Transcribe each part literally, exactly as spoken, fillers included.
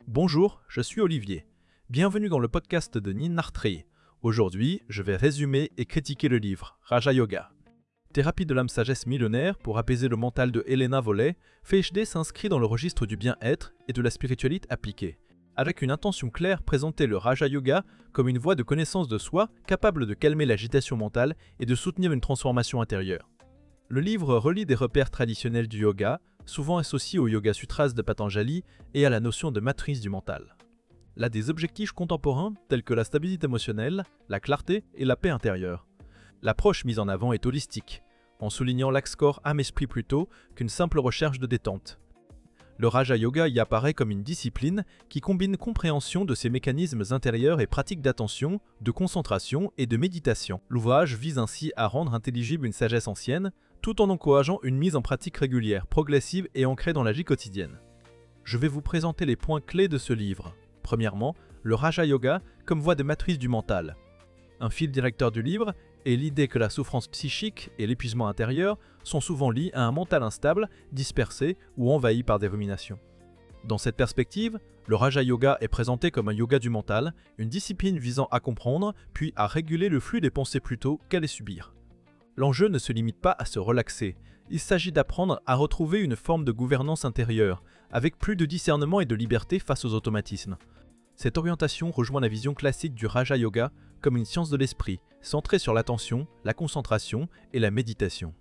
Bonjour, je suis Olivier. Bienvenue dans le podcast de Nin Nartree. Aujourd'hui, je vais résumer et critiquer le livre Raja Yoga. Thérapie de l'âme sagesse millénaire pour apaiser le mental de Helena Volley, F H D s'inscrit dans le registre du bien-être et de la spiritualité appliquée, avec une intention claire présenter le Raja Yoga comme une voie de connaissance de soi capable de calmer l'agitation mentale et de soutenir une transformation intérieure. Le livre relie des repères traditionnels du yoga, souvent associés au Yoga Sutras de Patanjali et à la notion de matrice du mental. Là des objectifs contemporains tels que la stabilité émotionnelle, la clarté et la paix intérieure. L'approche mise en avant est holistique, en soulignant l'axe corps âme-esprit plutôt qu'une simple recherche de détente. Le Raja Yoga y apparaît comme une discipline qui combine compréhension de ses mécanismes intérieurs et pratiques d'attention, de concentration et de méditation. L'ouvrage vise ainsi à rendre intelligible une sagesse ancienne, tout en encourageant une mise en pratique régulière, progressive et ancrée dans la vie quotidienne. Je vais vous présenter les points clés de ce livre. Premièrement, le Raja Yoga comme voie de matrice du mental. Un fil directeur du livre est l'idée que la souffrance psychique et l'épuisement intérieur sont souvent liés à un mental instable, dispersé ou envahi par des ruminations. Dans cette perspective, le Raja Yoga est présenté comme un yoga du mental, une discipline visant à comprendre puis à réguler le flux des pensées plutôt qu'à les subir. L'enjeu ne se limite pas à se relaxer, il s'agit d'apprendre à retrouver une forme de gouvernance intérieure, avec plus de discernement et de liberté face aux automatismes. Cette orientation rejoint la vision classique du Raja Yoga comme une science de l'esprit, centrée sur l'attention, la concentration et la méditation.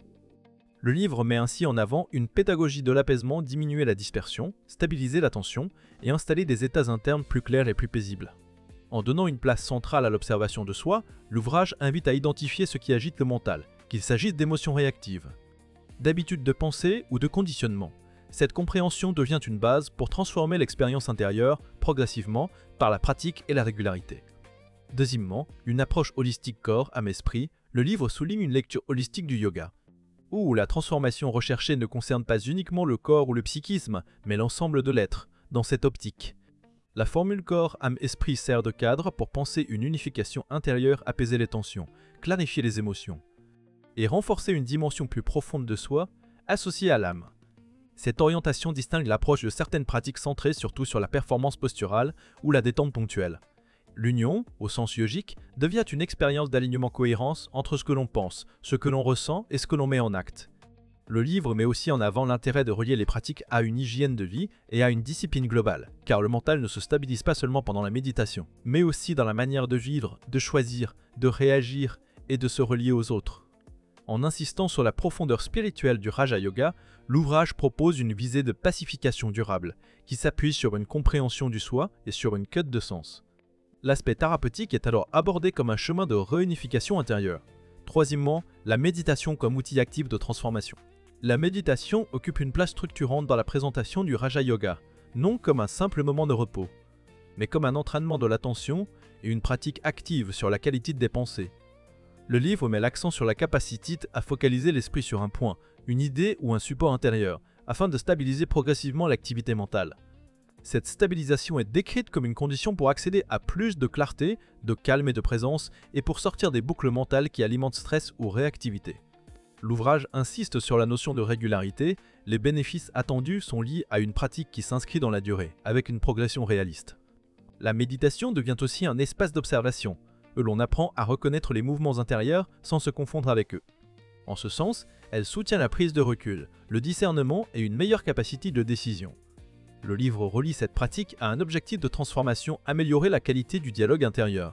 Le livre met ainsi en avant une pédagogie de l'apaisement, diminuer la dispersion, stabiliser l'attention et installer des états internes plus clairs et plus paisibles. En donnant une place centrale à l'observation de soi, l'ouvrage invite à identifier ce qui agite le mental, qu'il s'agisse d'émotions réactives, d'habitudes de pensée ou de conditionnement. Cette compréhension devient une base pour transformer l'expérience intérieure progressivement par la pratique et la régularité. Deuxièmement, une approche holistique corps, âme, esprit, le livre souligne une lecture holistique du yoga, où la transformation recherchée ne concerne pas uniquement le corps ou le psychisme, mais l'ensemble de l'être, dans cette optique. La formule corps, âme, esprit sert de cadre pour penser une unification intérieure, apaiser les tensions, clarifier les émotions, et renforcer une dimension plus profonde de soi, associée à l'âme. Cette orientation distingue l'approche de certaines pratiques centrées surtout sur la performance posturale ou la détente ponctuelle. L'union, au sens yogique, devient une expérience d'alignement-cohérence entre ce que l'on pense, ce que l'on ressent et ce que l'on met en acte. Le livre met aussi en avant l'intérêt de relier les pratiques à une hygiène de vie et à une discipline globale, car le mental ne se stabilise pas seulement pendant la méditation, mais aussi dans la manière de vivre, de choisir, de réagir et de se relier aux autres. En insistant sur la profondeur spirituelle du Raja Yoga, l'ouvrage propose une visée de pacification durable, qui s'appuie sur une compréhension du soi et sur une quête de sens. L'aspect thérapeutique est alors abordé comme un chemin de réunification intérieure. Troisièmement, la méditation comme outil actif de transformation. La méditation occupe une place structurante dans la présentation du Raja Yoga, non comme un simple moment de repos, mais comme un entraînement de l'attention et une pratique active sur la qualité des pensées. Le livre met l'accent sur la capacité à focaliser l'esprit sur un point, une idée ou un support intérieur, afin de stabiliser progressivement l'activité mentale. Cette stabilisation est décrite comme une condition pour accéder à plus de clarté, de calme et de présence, et pour sortir des boucles mentales qui alimentent stress ou réactivité. L'ouvrage insiste sur la notion de régularité, les bénéfices attendus sont liés à une pratique qui s'inscrit dans la durée, avec une progression réaliste. La méditation devient aussi un espace d'observation, où l'on apprend à reconnaître les mouvements intérieurs sans se confondre avec eux. En ce sens, elle soutient la prise de recul, le discernement et une meilleure capacité de décision. Le livre relie cette pratique à un objectif de transformation, améliorer la qualité du dialogue intérieur,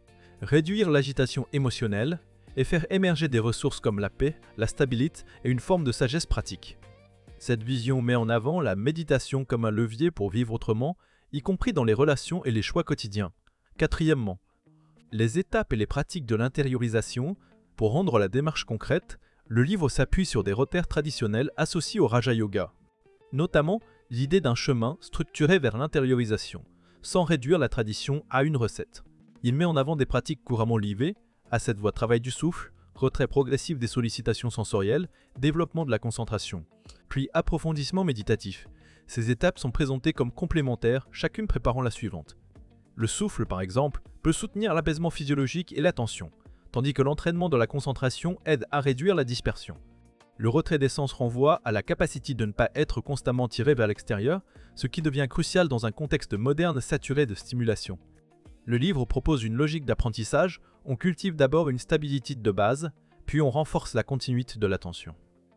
réduire l'agitation émotionnelle et faire émerger des ressources comme la paix, la stabilité et une forme de sagesse pratique. Cette vision met en avant la méditation comme un levier pour vivre autrement, y compris dans les relations et les choix quotidiens. Quatrièmement, les étapes et les pratiques de l'intériorisation. Pour rendre la démarche concrète, le livre s'appuie sur des repères traditionnels associés au Raja Yoga, notamment l'idée d'un chemin structuré vers l'intériorisation, sans réduire la tradition à une recette. Il met en avant des pratiques couramment liées à cette voie travail du souffle, retrait progressif des sollicitations sensorielles, développement de la concentration, puis approfondissement méditatif. Ces étapes sont présentées comme complémentaires, chacune préparant la suivante. Le souffle, par exemple, peut soutenir l'apaisement physiologique et l'attention, tandis que l'entraînement de la concentration aide à réduire la dispersion. Le retrait des sens renvoie à la capacité de ne pas être constamment tiré vers l'extérieur, ce qui devient crucial dans un contexte moderne saturé de stimulation. Le livre propose une logique d'apprentissage, on cultive d'abord une stabilité de base, puis on renforce la continuité de l'attention,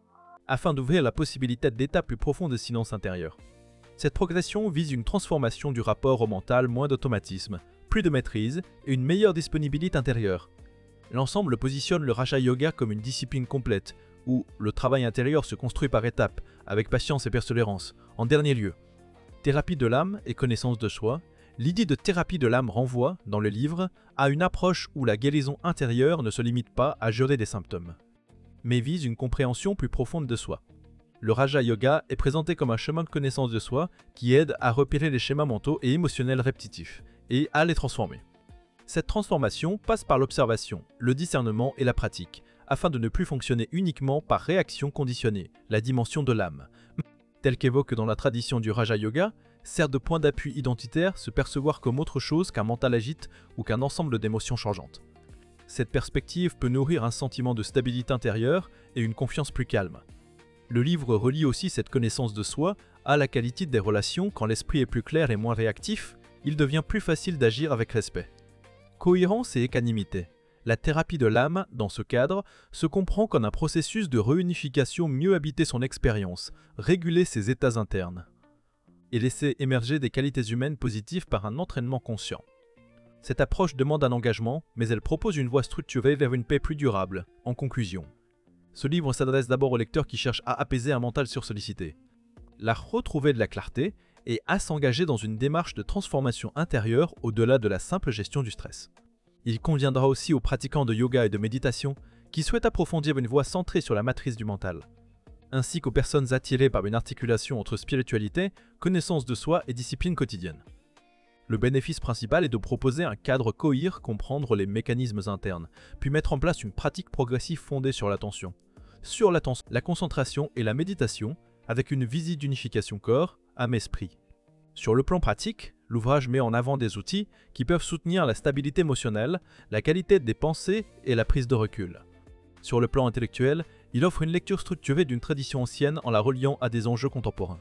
afin d'ouvrir la possibilité d'états plus profonds de silence intérieur. Cette progression vise une transformation du rapport au mental, moins d'automatisme, plus de maîtrise et une meilleure disponibilité intérieure. L'ensemble positionne le Raja Yoga comme une discipline complète, où le travail intérieur se construit par étapes, avec patience et persévérance. En dernier lieu, thérapie de l'âme et connaissance de soi, l'idée de thérapie de l'âme renvoie, dans le livre, à une approche où la guérison intérieure ne se limite pas à gérer des symptômes, mais vise une compréhension plus profonde de soi. Le Raja Yoga est présenté comme un chemin de connaissance de soi qui aide à repérer les schémas mentaux et émotionnels répétitifs, et à les transformer. Cette transformation passe par l'observation, le discernement et la pratique, afin de ne plus fonctionner uniquement par réaction conditionnée, la dimension de l'âme. Tel qu'évoque dans la tradition du Raja Yoga, sert de point d'appui identitaire se percevoir comme autre chose qu'un mental agite ou qu'un ensemble d'émotions changeantes. Cette perspective peut nourrir un sentiment de stabilité intérieure et une confiance plus calme. Le livre relie aussi cette connaissance de soi à la qualité des relations. Quand l'esprit est plus clair et moins réactif, il devient plus facile d'agir avec respect. Cohérence et équanimité. La thérapie de l'âme, dans ce cadre, se comprend comme un processus de réunification, mieux habiter son expérience, réguler ses états internes, et laisser émerger des qualités humaines positives par un entraînement conscient. Cette approche demande un engagement, mais elle propose une voie structurée vers une paix plus durable. En conclusion, ce livre s'adresse d'abord aux lecteurs qui cherchent à apaiser un mental sursollicité, à retrouver de la clarté et à s'engager dans une démarche de transformation intérieure au-delà de la simple gestion du stress. Il conviendra aussi aux pratiquants de yoga et de méditation qui souhaitent approfondir une voie centrée sur la matrice du mental, ainsi qu'aux personnes attirées par une articulation entre spiritualité, connaissance de soi et discipline quotidienne. Le bénéfice principal est de proposer un cadre cohérent, comprendre les mécanismes internes, puis mettre en place une pratique progressive fondée sur l'attention, sur l'attention, la concentration et la méditation, avec une visée d'unification corps, âme, esprit. Sur le plan pratique, l'ouvrage met en avant des outils qui peuvent soutenir la stabilité émotionnelle, la qualité des pensées et la prise de recul. Sur le plan intellectuel, il offre une lecture structurée d'une tradition ancienne en la reliant à des enjeux contemporains.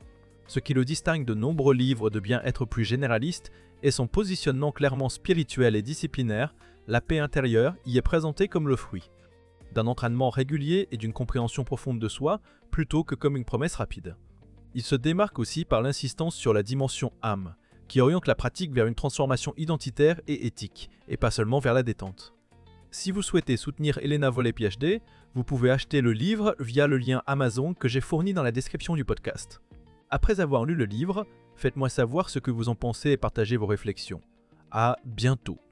Ce qui le distingue de nombreux livres de bien-être plus généralistes est son positionnement clairement spirituel et disciplinaire. La paix intérieure y est présentée comme le fruit d'un entraînement régulier et d'une compréhension profonde de soi, plutôt que comme une promesse rapide. Il se démarque aussi par l'insistance sur la dimension âme, qui oriente la pratique vers une transformation identitaire et éthique, et pas seulement vers la détente. Si vous souhaitez soutenir Elena Volley P H D, vous pouvez acheter le livre via le lien Amazon que j'ai fourni dans la description du podcast. Après avoir lu le livre, faites-moi savoir ce que vous en pensez et partagez vos réflexions. À bientôt.